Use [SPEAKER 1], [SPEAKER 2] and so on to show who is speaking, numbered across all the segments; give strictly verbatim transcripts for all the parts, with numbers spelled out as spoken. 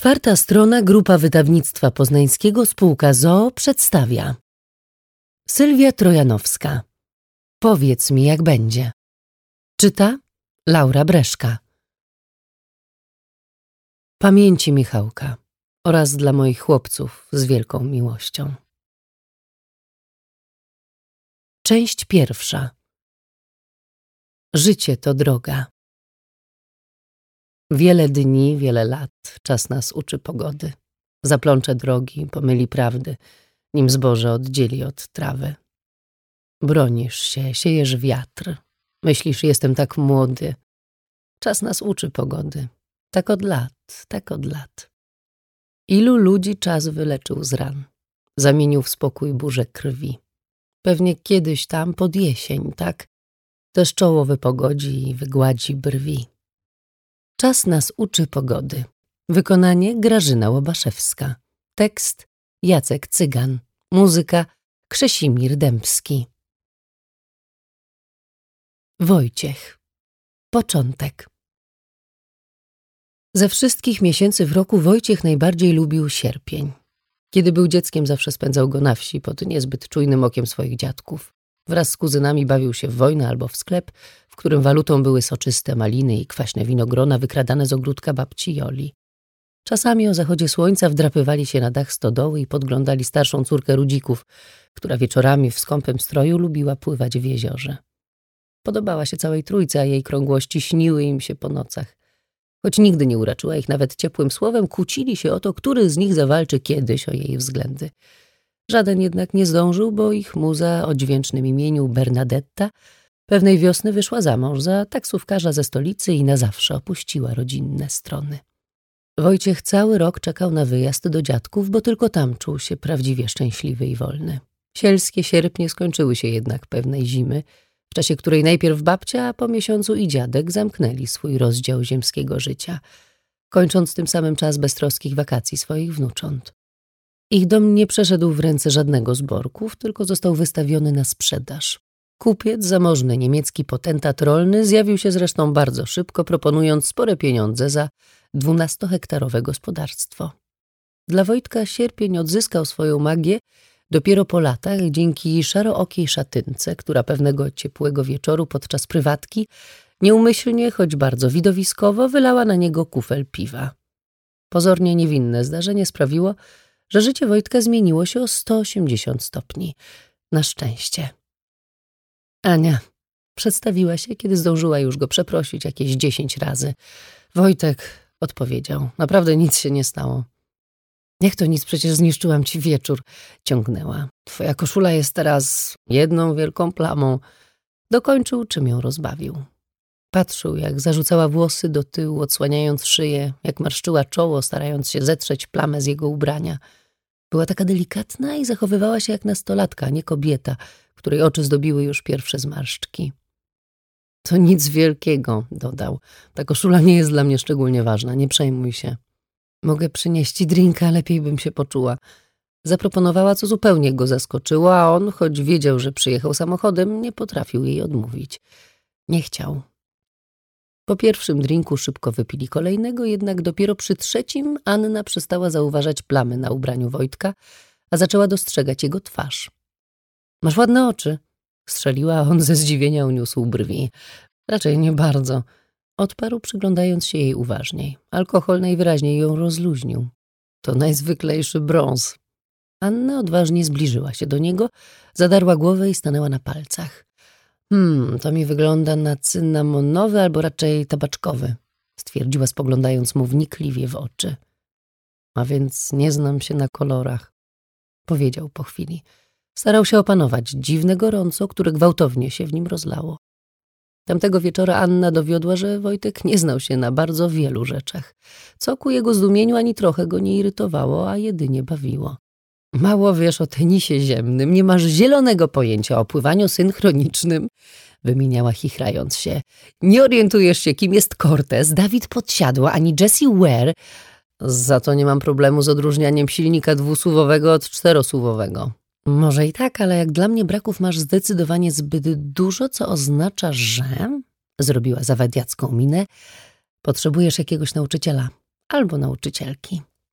[SPEAKER 1] Czwarta strona, Grupa Wydawnictwa Poznańskiego, spółka z o o przedstawia. Sylwia Trojanowska. Powiedz mi, jak będzie. Czyta Laura Breszka. Pamięci Michałka oraz dla moich chłopców z wielką miłością. Część pierwsza. Życie to droga. Wiele dni, wiele lat, czas nas uczy pogody. Zaplącze drogi, pomyli prawdy, nim zboże oddzieli od trawy. Bronisz się, siejesz wiatr. Myślisz, jestem tak młody. Czas nas uczy pogody. Tak od lat, tak od lat. Ilu ludzi czas wyleczył z ran. Zamienił w spokój burzę krwi. Pewnie kiedyś tam pod jesień, tak? Też czoło wypogodzi i wygładzi brwi. Czas nas uczy pogody. Wykonanie Grażyna Łobaszewska. Tekst Jacek Cygan. Muzyka Krzesimir Dębski. Wojciech. Początek. Ze wszystkich miesięcy w roku Wojciech najbardziej lubił sierpień. Kiedy był dzieckiem, zawsze spędzał go na wsi pod niezbyt czujnym okiem swoich dziadków. Wraz z kuzynami bawił się w wojnę albo w sklep, w którym walutą były soczyste maliny i kwaśne winogrona wykradane z ogródka babci Joli. Czasami o zachodzie słońca wdrapywali się na dach stodoły i podglądali starszą córkę Rudzików, która wieczorami w skąpym stroju lubiła pływać w jeziorze. Podobała się całej trójce, a jej krągłości śniły im się po nocach. Choć nigdy nie uraczyła ich nawet ciepłym słowem, kłócili się o to, który z nich zawalczy kiedyś o jej względy. Żaden jednak nie zdążył, bo ich muza o dźwięcznym imieniu Bernadetta pewnej wiosny wyszła za mąż za taksówkarza ze stolicy i na zawsze opuściła rodzinne strony. Wojciech cały rok czekał na wyjazd do dziadków, bo tylko tam czuł się prawdziwie szczęśliwy i wolny. Sielskie sierpnie skończyły się jednak pewnej zimy, w czasie której najpierw babcia, a po miesiącu i dziadek zamknęli swój rozdział ziemskiego życia, kończąc tym samym czas beztroskich wakacji swoich wnucząt. Ich dom nie przeszedł w ręce żadnego z Borków, tylko został wystawiony na sprzedaż. Kupiec, zamożny niemiecki potentat rolny, zjawił się zresztą bardzo szybko, proponując spore pieniądze za dwunastohektarowe gospodarstwo. Dla Wojtka sierpień odzyskał swoją magię dopiero po latach dzięki szarookiej szatynce, która pewnego ciepłego wieczoru podczas prywatki nieumyślnie, choć bardzo widowiskowo, wylała na niego kufel piwa. Pozornie niewinne zdarzenie sprawiło, że życie Wojtka zmieniło się o sto osiemdziesiąt stopni. Na szczęście. Ania przedstawiła się, kiedy zdążyła już go przeprosić jakieś dziesięć razy. Wojtek odpowiedział. Naprawdę nic się nie stało. Jak to nic, przecież zniszczyłam ci wieczór, ciągnęła. Twoja koszula jest teraz jedną wielką plamą. Dokończył, czym ją rozbawił. Patrzył, jak zarzucała włosy do tyłu, odsłaniając szyję, jak marszczyła czoło, starając się zetrzeć plamę z jego ubrania. Była taka delikatna i zachowywała się jak nastolatka, a nie kobieta, której oczy zdobiły już pierwsze zmarszczki. To nic wielkiego, dodał. Ta koszula nie jest dla mnie szczególnie ważna, nie przejmuj się. Mogę przynieść ci drinka, lepiej bym się poczuła. Zaproponowała, co zupełnie go zaskoczyło, a on, choć wiedział, że przyjechał samochodem, nie potrafił jej odmówić. Nie chciał. Po pierwszym drinku szybko wypili kolejnego, jednak dopiero przy trzecim Anna przestała zauważać plamy na ubraniu Wojtka, a zaczęła dostrzegać jego twarz. Masz ładne oczy, strzeliła, a on ze zdziwienia uniósł brwi. Raczej nie bardzo. Odparł, przyglądając się jej uważniej. Alkohol najwyraźniej ją rozluźnił. To najzwyklejszy brąz. Anna odważnie zbliżyła się do niego, zadarła głowę i stanęła na palcach. Hmm, to mi wygląda na cynamonowy albo raczej tabaczkowy, stwierdziła, spoglądając mu wnikliwie w oczy. A więc nie znam się na kolorach, powiedział po chwili. Starał się opanować dziwne gorąco, które gwałtownie się w nim rozlało. Tamtego wieczora Anna dowiodła, że Wojtek nie znał się na bardzo wielu rzeczach, co ku jego zdumieniu ani trochę go nie irytowało, a jedynie bawiło. Mało wiesz o tenisie ziemnym, nie masz zielonego pojęcia o pływaniu synchronicznym, wymieniała chichrając się. Nie orientujesz się, kim jest Cortez, Dawid Podsiadło, ani Jessie Ware. Za to nie mam problemu z odróżnianiem silnika dwusuwowego od czterosuwowego. Może i tak, ale jak dla mnie braków masz zdecydowanie zbyt dużo, co oznacza, że... Zrobiła zawadiacką minę. Potrzebujesz jakiegoś nauczyciela albo nauczycielki.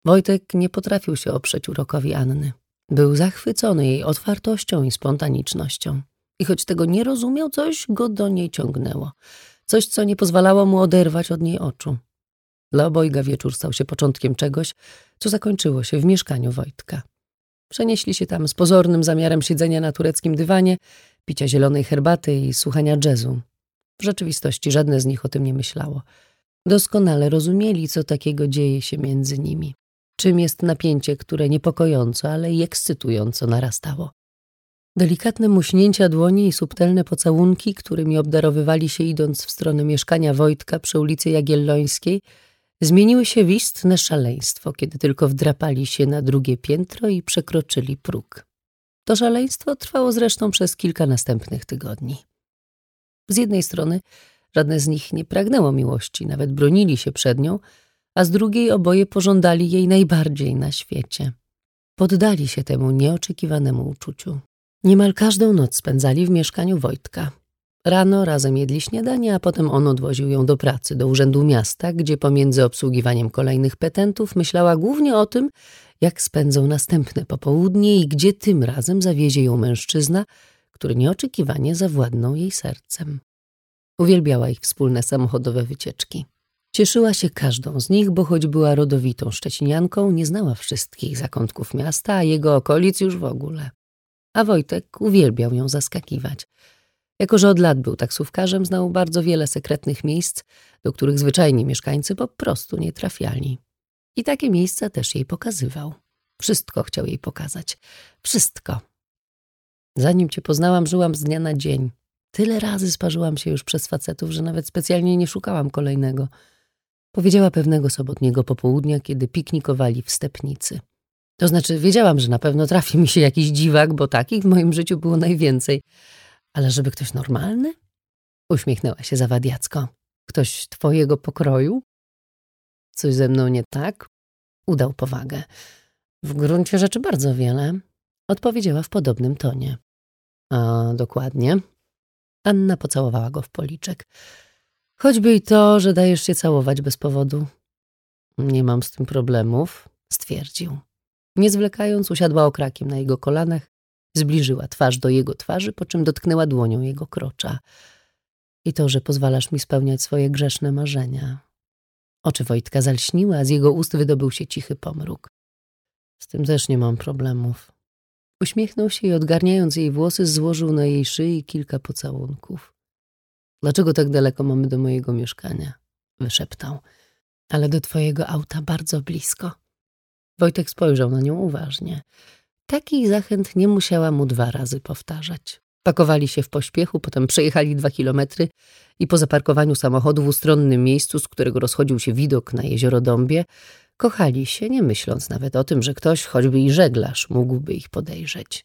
[SPEAKER 1] Wojtek nie potrafił się oprzeć urokowi Anny. Był zachwycony jej otwartością i spontanicznością. I choć tego nie rozumiał, coś go do niej ciągnęło. Coś, co nie pozwalało mu oderwać od niej oczu. Dla obojga wieczór stał się początkiem czegoś, co zakończyło się w mieszkaniu Wojtka. Przenieśli się tam z pozornym zamiarem siedzenia na tureckim dywanie, picia zielonej herbaty i słuchania jazzu. W rzeczywistości żadne z nich o tym nie myślało. Doskonale rozumieli, co takiego dzieje się między nimi. Czym jest napięcie, które niepokojąco, ale i ekscytująco narastało. Delikatne muśnięcia dłoni i subtelne pocałunki, którymi obdarowywali się idąc w stronę mieszkania Wojtka przy ulicy Jagiellońskiej, zmieniły się w istne szaleństwo, kiedy tylko wdrapali się na drugie piętro i przekroczyli próg. To szaleństwo trwało zresztą przez kilka następnych tygodni. Z jednej strony żadne z nich nie pragnęło miłości, nawet bronili się przed nią, a z drugiej oboje pożądali jej najbardziej na świecie. Poddali się temu nieoczekiwanemu uczuciu. Niemal każdą noc spędzali w mieszkaniu Wojtka. Rano razem jedli śniadanie, a potem on odwoził ją do pracy, do urzędu miasta, gdzie pomiędzy obsługiwaniem kolejnych petentów myślała głównie o tym, jak spędzą następne popołudnie i gdzie tym razem zawiezie ją mężczyzna, który nieoczekiwanie zawładnął jej sercem. Uwielbiała ich wspólne samochodowe wycieczki. Cieszyła się każdą z nich, bo choć była rodowitą szczecinianką, nie znała wszystkich zakątków miasta, a jego okolic już w ogóle. A Wojtek uwielbiał ją zaskakiwać. Jako że od lat był taksówkarzem, znał bardzo wiele sekretnych miejsc, do których zwyczajni mieszkańcy po prostu nie trafiali. I takie miejsca też jej pokazywał. Wszystko chciał jej pokazać. Wszystko. Zanim cię poznałam, żyłam z dnia na dzień. Tyle razy sparzyłam się już przez facetów, że nawet specjalnie nie szukałam kolejnego. Powiedziała pewnego sobotniego popołudnia, kiedy piknikowali w Stepnicy. To znaczy, wiedziałam, że na pewno trafi mi się jakiś dziwak, bo takich w moim życiu było najwięcej. Ale żeby ktoś normalny? Uśmiechnęła się zawadiacko. Ktoś twojego pokroju? Coś ze mną nie tak? Udał powagę. W gruncie rzeczy bardzo wiele. Odpowiedziała w podobnym tonie. A dokładnie? Anna pocałowała go w policzek. Choćby i to, że dajesz się całować bez powodu. Nie mam z tym problemów, stwierdził. Nie zwlekając, usiadła okrakiem na jego kolanach, zbliżyła twarz do jego twarzy, po czym dotknęła dłonią jego krocza. I to, że pozwalasz mi spełniać swoje grzeszne marzenia. Oczy Wojtka zalśniły, a z jego ust wydobył się cichy pomruk. Z tym też nie mam problemów. Uśmiechnął się i odgarniając jej włosy, złożył na jej szyi kilka pocałunków. Dlaczego tak daleko mamy do mojego mieszkania? Wyszeptał. Ale do twojego auta bardzo blisko. Wojtek spojrzał na nią uważnie. Takich zachęt nie musiała mu dwa razy powtarzać. Pakowali się w pośpiechu, potem przejechali dwa kilometry i po zaparkowaniu samochodu w ustronnym miejscu, z którego rozchodził się widok na jezioro Dąbie, kochali się, nie myśląc nawet o tym, że ktoś, choćby i żeglarz, mógłby ich podejrzeć.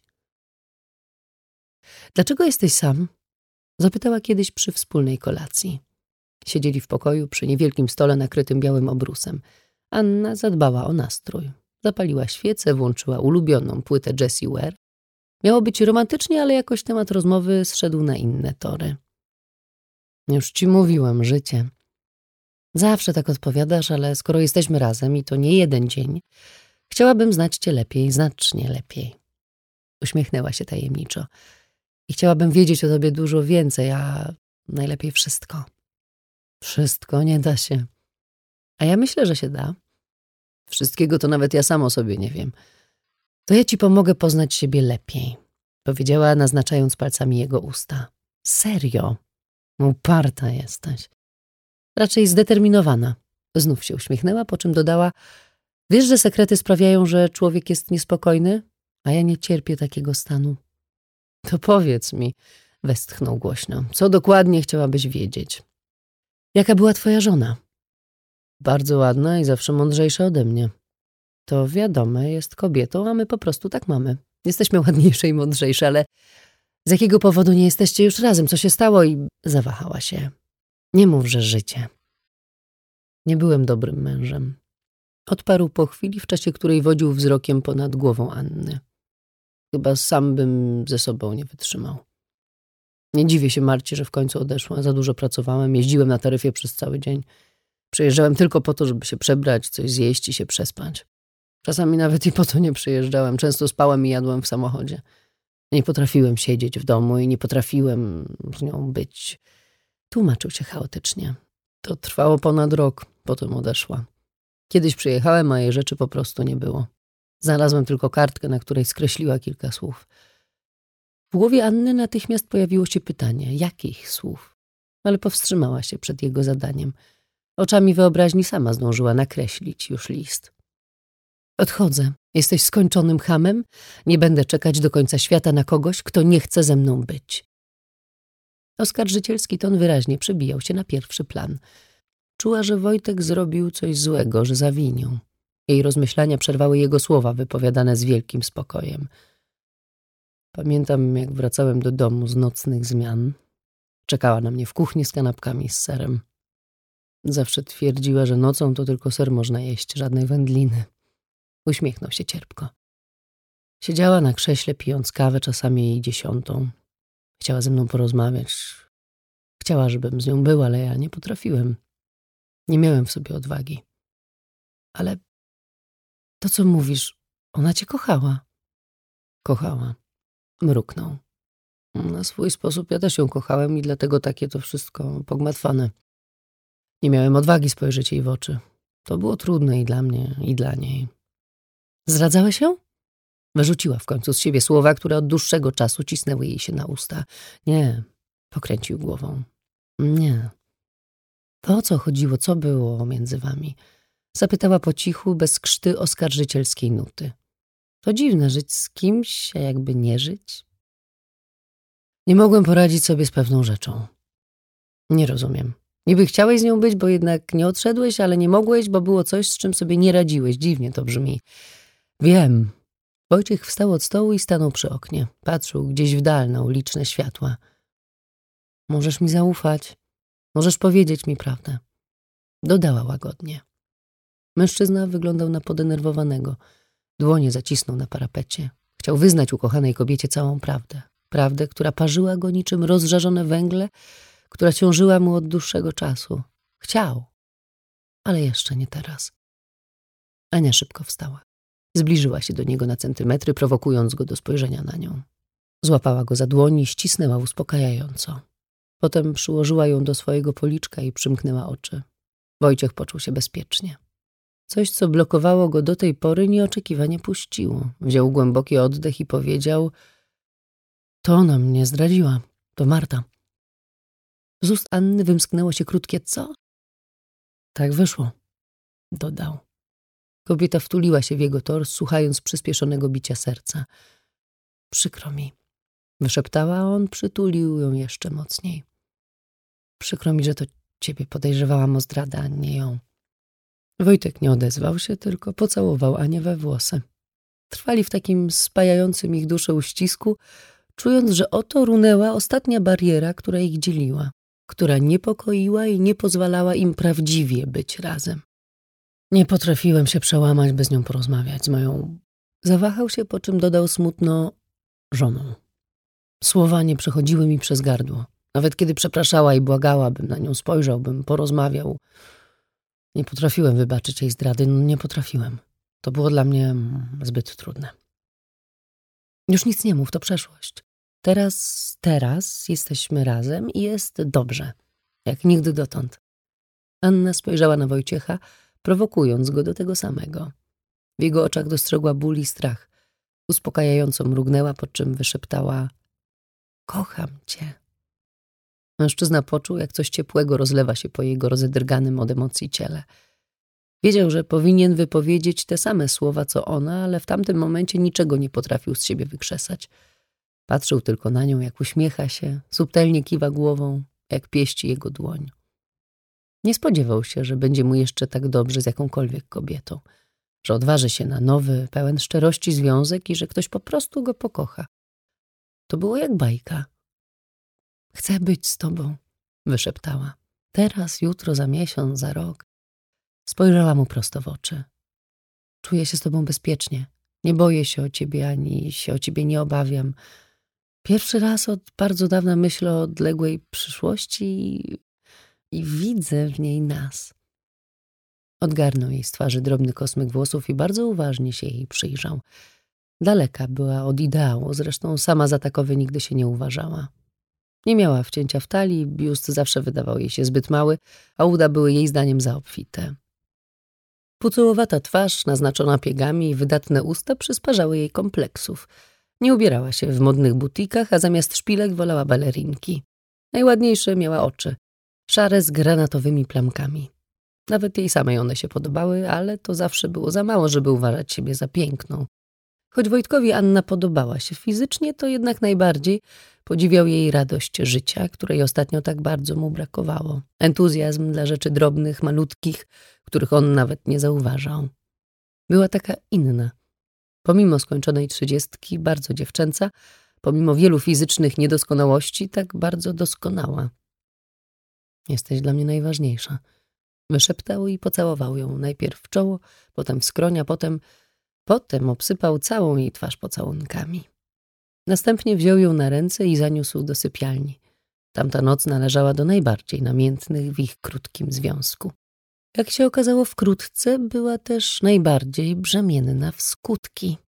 [SPEAKER 1] Dlaczego jesteś sam? Zapytała kiedyś przy wspólnej kolacji. Siedzieli w pokoju przy niewielkim stole nakrytym białym obrusem. Anna zadbała o nastrój. Zapaliła świecę, włączyła ulubioną płytę Jessie Ware. Miało być romantycznie, ale jakoś temat rozmowy zszedł na inne tory. Już ci mówiłam, życie. Zawsze tak odpowiadasz, ale skoro jesteśmy razem i to nie jeden dzień, chciałabym znać cię lepiej, znacznie lepiej. Uśmiechnęła się tajemniczo. I chciałabym wiedzieć o tobie dużo więcej, a najlepiej wszystko. Wszystko nie da się. A ja myślę, że się da. Wszystkiego to nawet ja sam o sobie nie wiem. To ja ci pomogę poznać siebie lepiej, powiedziała, naznaczając palcami jego usta. Serio? Uparta jesteś. Raczej zdeterminowana. Znów się uśmiechnęła, po czym dodała: wiesz, że sekrety sprawiają, że człowiek jest niespokojny? A ja nie cierpię takiego stanu. To powiedz mi, westchnął głośno, co dokładnie chciałabyś wiedzieć? Jaka była twoja żona? Bardzo ładna i zawsze mądrzejsza ode mnie. To wiadome, jest kobietą, a my po prostu tak mamy. Jesteśmy ładniejsze i mądrzejsze, ale z jakiego powodu nie jesteście już razem? Co się stało? I zawahała się. Nie mów, że życie. Nie byłem dobrym mężem. Odparł po chwili, w czasie której wodził wzrokiem ponad głową Anny. Chyba sam bym ze sobą nie wytrzymał. Nie dziwię się Marci, że w końcu odeszła. Za dużo pracowałem, jeździłem na taryfie przez cały dzień. Przyjeżdżałem tylko po to, żeby się przebrać, coś zjeść i się przespać. Czasami nawet i po to nie przyjeżdżałem. Często spałem i jadłem w samochodzie. Nie potrafiłem siedzieć w domu i nie potrafiłem z nią być. Tłumaczył się chaotycznie. To trwało ponad rok, potem odeszła. Kiedyś przyjechałem, a jej rzeczy po prostu nie było. Znalazłem tylko kartkę, na której skreśliła kilka słów. W głowie Anny natychmiast pojawiło się pytanie, jakich słów? Ale powstrzymała się przed jego zadaniem. Oczami wyobraźni sama zdążyła nakreślić już list. Odchodzę. Jesteś skończonym chamem? Nie będę czekać do końca świata na kogoś, kto nie chce ze mną być. Oskarżycielski ton wyraźnie przebijał się na pierwszy plan. Czuła, że Wojtek zrobił coś złego, że zawinił. Jej rozmyślania przerwały jego słowa wypowiadane z wielkim spokojem. Pamiętam, jak wracałem do domu z nocnych zmian. Czekała na mnie w kuchni z kanapkami z serem. Zawsze twierdziła, że nocą to tylko ser można jeść, żadnej wędliny. Uśmiechnął się cierpko. Siedziała na krześle, pijąc kawę, czasami jej dziesiątą. Chciała ze mną porozmawiać. Chciała, żebym z nią był, ale ja nie potrafiłem. Nie miałem w sobie odwagi. Ale to, co mówisz, ona cię kochała. Kochała. Mruknął. Na swój sposób ja też ją kochałem i dlatego takie to wszystko pogmatwane. Nie miałem odwagi spojrzeć jej w oczy. To było trudne i dla mnie, i dla niej. Zdradzałeś ją? Wyrzuciła w końcu z siebie słowa, które od dłuższego czasu cisnęły jej się na usta. Nie, pokręcił głową. Nie. To o co chodziło, co było między wami? Zapytała po cichu, bez krzty oskarżycielskiej nuty. To dziwne, żyć z kimś, a jakby nie żyć. Nie mogłem poradzić sobie z pewną rzeczą. Nie rozumiem. Niby chciałeś z nią być, bo jednak nie odszedłeś, ale nie mogłeś, bo było coś, z czym sobie nie radziłeś. Dziwnie to brzmi. Wiem. Wojciech wstał od stołu i stanął przy oknie. Patrzył gdzieś w dal na uliczne światła. Możesz mi zaufać. Możesz powiedzieć mi prawdę. Dodała łagodnie. Mężczyzna wyglądał na podenerwowanego. Dłonie zacisnął na parapecie. Chciał wyznać ukochanej kobiecie całą prawdę. Prawdę, która parzyła go niczym rozżarzone węgle, która ciążyła mu od dłuższego czasu. Chciał, ale jeszcze nie teraz. Ania szybko wstała. Zbliżyła się do niego na centymetry, prowokując go do spojrzenia na nią. Złapała go za dłoń i ścisnęła uspokajająco. Potem przyłożyła ją do swojego policzka i przymknęła oczy. Wojciech poczuł się bezpiecznie. Coś, co blokowało go do tej pory, nieoczekiwanie puściło. Wziął głęboki oddech i powiedział: to ona mnie zdradziła. To Marta. Z ust Anny wymsknęło się krótkie co? Tak wyszło, dodał. Kobieta wtuliła się w jego tors, słuchając przyspieszonego bicia serca. Przykro mi, wyszeptała, a on przytulił ją jeszcze mocniej. Przykro mi, że to ciebie podejrzewałam o zdradę, a nie ją. Wojtek nie odezwał się, tylko pocałował Anię we włosy. Trwali w takim spajającym ich duszę uścisku, czując, że oto runęła ostatnia bariera, która ich dzieliła, która niepokoiła i nie pozwalała im prawdziwie być razem. Nie potrafiłem się przełamać, by z nią porozmawiać, z moją... Zawahał się, po czym dodał smutno: żoną. Słowa nie przechodziły mi przez gardło. Nawet kiedy przepraszała i błagała, bym na nią spojrzał, bym porozmawiał. Nie potrafiłem wybaczyć jej zdrady, no nie potrafiłem. To było dla mnie zbyt trudne. Już nic nie mów, to przeszłość. Teraz, teraz jesteśmy razem i jest dobrze, jak nigdy dotąd. Anna spojrzała na Wojciecha, prowokując go do tego samego. W jego oczach dostrzegła ból i strach. Uspokajająco mrugnęła, po czym wyszeptała: kocham cię. Mężczyzna poczuł, jak coś ciepłego rozlewa się po jego rozedrganym od emocji ciele. Wiedział, że powinien wypowiedzieć te same słowa, co ona, ale w tamtym momencie niczego nie potrafił z siebie wykrzesać. Patrzył tylko na nią, jak uśmiecha się, subtelnie kiwa głową, jak pieści jego dłoń. Nie spodziewał się, że będzie mu jeszcze tak dobrze z jakąkolwiek kobietą, że odważy się na nowy, pełen szczerości związek i że ktoś po prostu go pokocha. To było jak bajka. Chcę być z tobą, wyszeptała. Teraz, jutro, za miesiąc, za rok. Spojrzała mu prosto w oczy. Czuję się z tobą bezpiecznie. Nie boję się o ciebie, ani się o ciebie nie obawiam. Pierwszy raz od bardzo dawna myślę o odległej przyszłości i, i widzę w niej nas. Odgarnął jej z twarzy drobny kosmyk włosów i bardzo uważnie się jej przyjrzał. Daleka była od ideału, zresztą sama za takowy nigdy się nie uważała. Nie miała wcięcia w talii, biust zawsze wydawał jej się zbyt mały, a uda były jej zdaniem za obfite. Pucułowata twarz, naznaczona piegami i wydatne usta przysparzały jej kompleksów. Nie ubierała się w modnych butikach, a zamiast szpilek wolała balerinki. Najładniejsze miała oczy, szare z granatowymi plamkami. Nawet jej samej one się podobały, ale to zawsze było za mało, żeby uważać siebie za piękną. Choć Wojtkowi Anna podobała się fizycznie, to jednak najbardziej podziwiał jej radość życia, której ostatnio tak bardzo mu brakowało. Entuzjazm dla rzeczy drobnych, malutkich, których on nawet nie zauważał. Była taka inna. Pomimo skończonej trzydziestki, bardzo dziewczęca, pomimo wielu fizycznych niedoskonałości, tak bardzo doskonała. Jesteś dla mnie najważniejsza. Wyszeptał i pocałował ją, najpierw w czoło, potem w skronia, potem... Potem obsypał całą jej twarz pocałunkami. Następnie wziął ją na ręce i zaniósł do sypialni. Tamta noc należała do najbardziej namiętnych w ich krótkim związku. Jak się okazało wkrótce, była też najbardziej brzemienna w skutki.